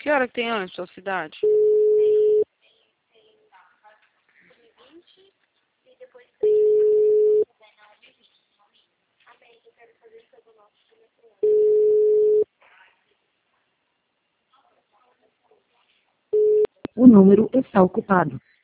Que hora que tem antes, sua cidade? O número está ocupado.